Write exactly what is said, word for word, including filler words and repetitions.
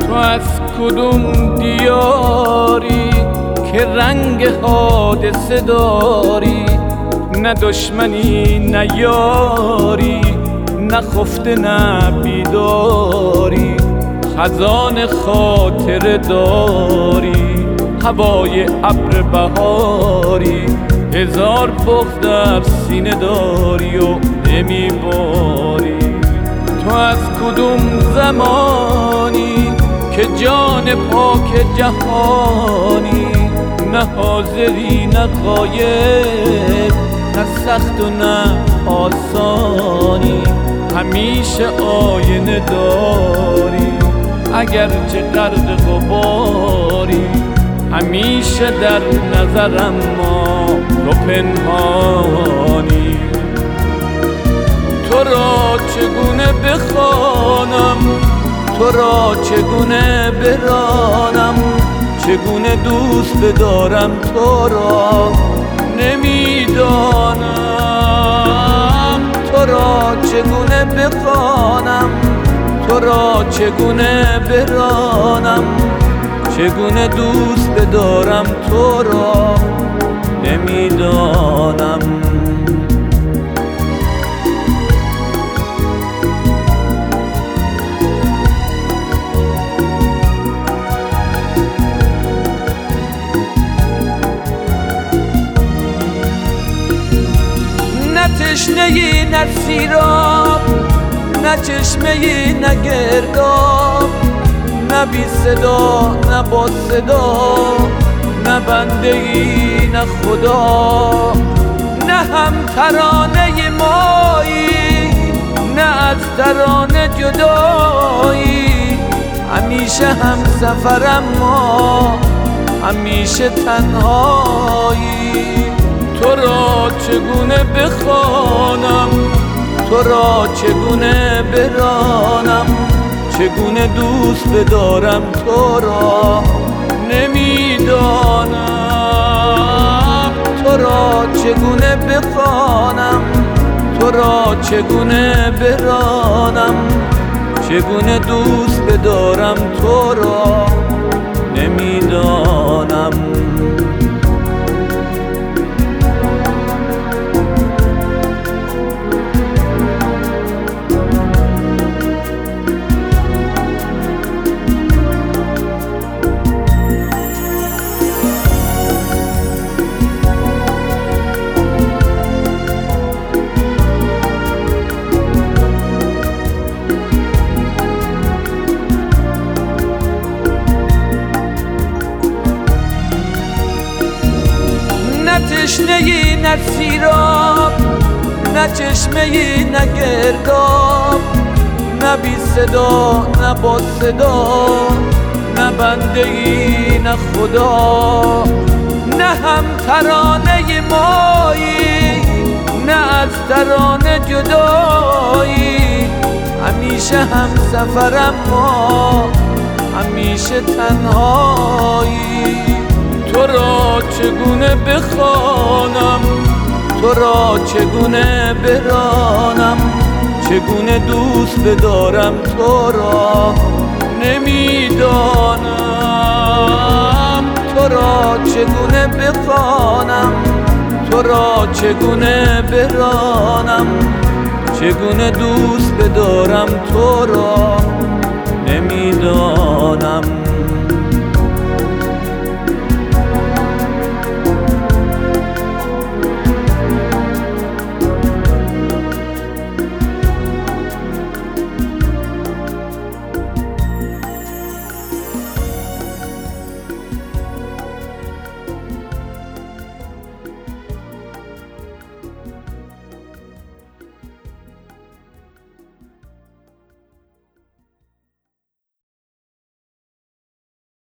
تو از کدوم دیاری که رنگ حادثه داری؟ نه دشمنی نه یاری، نه خفته نه بیداری، خزان خاطر داری، هوای ابر بهاری، هزار بغض در سینه داری و نمیباری. تو از کدوم زمانی که جان پاک جهانی، نه حاضری نه غایب، نه سخت و نه آسانی، همیشه آینه داری اگرچه غرق غباری، همیشه در نظرم ما تو پنهانی. تو را چگونه بخوانم، تو را چگونه برانم، چگونه دوست بدارم تو را نمیدانم. تو را چگونه بخوانم، تو را چگونه برانم، چگونه دوست بدارم تو را نمیدانم. تشنه‌ای نه سیراب، نه چشمه‌ای نه گرداب، نه بی صدا نه با صدا، نه بنده‌ای نه خدا، نه هم ترانه مایی، نه از ترانه جدایی، همیشه هم سفرم ما، همیشه تنهایی. تو را چگونه بخوانم، تو را چگونه برانم، چگونه دوست بدارم تو را نمیدانم. تو را چگونه بخوانم، تو را چگونه برانم، چگونه دوست بدارم تو را نمیدانم. تشنه‌ای نه سیراب، نه چشمه‌ای نه گرداب، نه بی صدا نه با صدا، نه بنده‌ای نه خدا، نه هم ترانه مایی، نه از ترانه جدایی، همیشه هم سفرم ما، همیشه تنهایی. تو را چگونه بخوانم، تو را چگونه برانم، چگونه دوست بدارم تو را نمیدانم. تو را چگونه بخوانم، تو را چگونه برانم، چگونه دوست بدارم تو را نمیدانم.